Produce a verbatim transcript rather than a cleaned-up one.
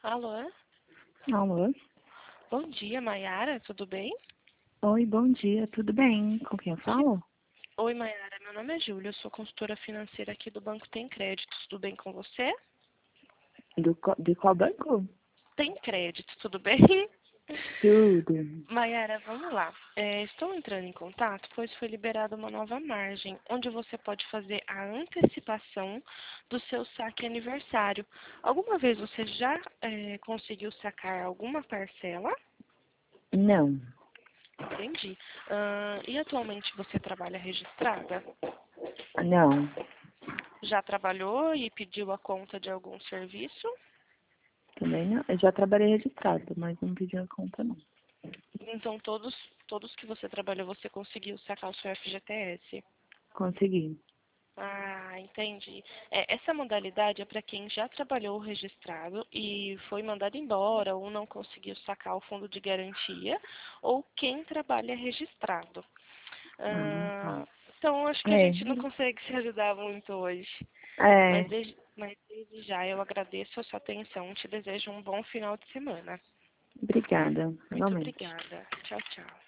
Alô? Alô? Bom dia, Mayara, tudo bem? Oi, bom dia, tudo bem? Com quem eu Que- falo? Oi, Mayara, meu nome é Júlia, eu sou consultora financeira aqui do Banco Tem Crédito, tudo bem com você? Do, co- de qual banco? Tem Crédito, tudo bem? Tudo. Mayara, vamos lá. É, estou entrando em contato, pois foi liberada uma nova margem, onde você pode fazer a antecipação do seu saque aniversário. Alguma vez você já é, conseguiu sacar alguma parcela? Não, Entendi. Ah, e atualmente você trabalha registrada? não, Já trabalhou e pediu a conta de algum serviço? também não. Eu já trabalhei registrado, mas não pedi a conta não. Então, todos, todos que você trabalhou, você conseguiu sacar o seu F G T S? Consegui. Ah, entendi. É, essa modalidade é para quem já trabalhou registrado e foi mandado embora ou não conseguiu sacar o fundo de garantia, ou quem trabalha registrado. Ah, tá. Ah, então, acho que a É, gente não consegue se ajudar muito hoje. Mas é, desde, mas desde já eu agradeço a sua atenção. Te desejo um bom final de semana. obrigada, Muito igualmente. obrigada. Tchau, tchau.